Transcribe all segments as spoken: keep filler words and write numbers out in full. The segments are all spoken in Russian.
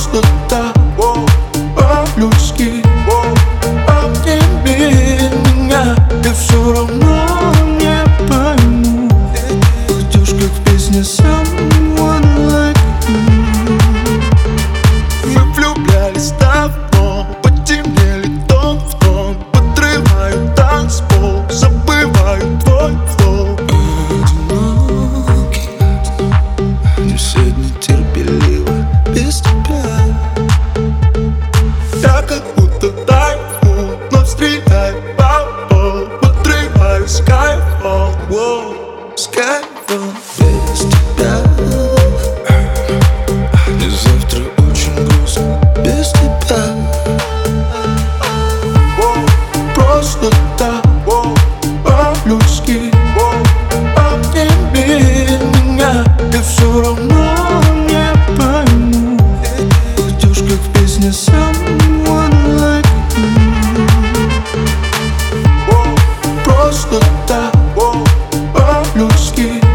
просто так, по-людски. Обними меня, и все равно не пойму. Идешь как в песне Someone Like You. Мы влюблялись давно, потемнели тон в тон. Подрываю танцпол, забываю твой флоу. Одинокий, не сегодня терпеливо без тебя. Я как будто тайфун, но стреляю по полу. Подрываю Skyfall, воу, Skyfall без тебя. Мне завтра очень грустно без тебя. Просто так, по-людски. Обними меня, и все равно не пойму. Идешь как в песне Someone Like You. Просто так, по-людски.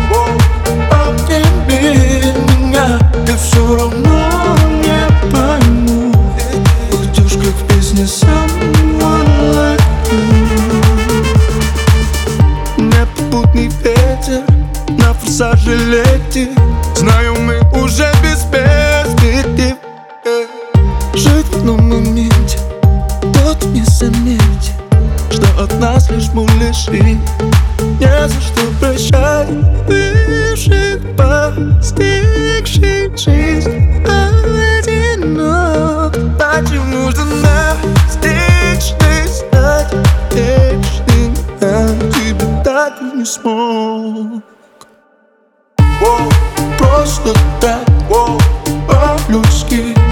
Обними меня, и все равно не пойму. Идешь как в песне Someone Like You. Непопутный ветер на форсаже летит. Знаю, мы уже без перспектив. Жить в одном моменте, тот не заметит, что от нас лишь муляжи. Не за что прощать бывших, постигших жизнь одинок. Почему же настичный стать вечным, а тебя так и не смог? Просто так, по-людски.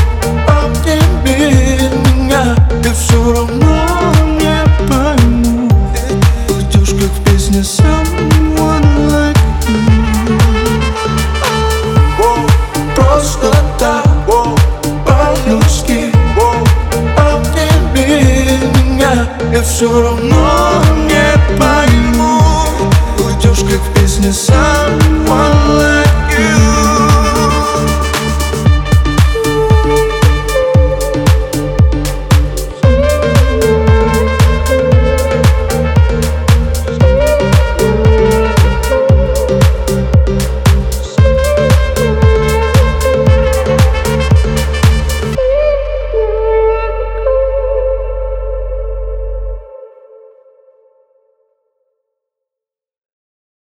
Обними меня, и все равно не пойму. Идешь как в песне Someone Like You. Просто так, по-людски. Обними меня, и все равно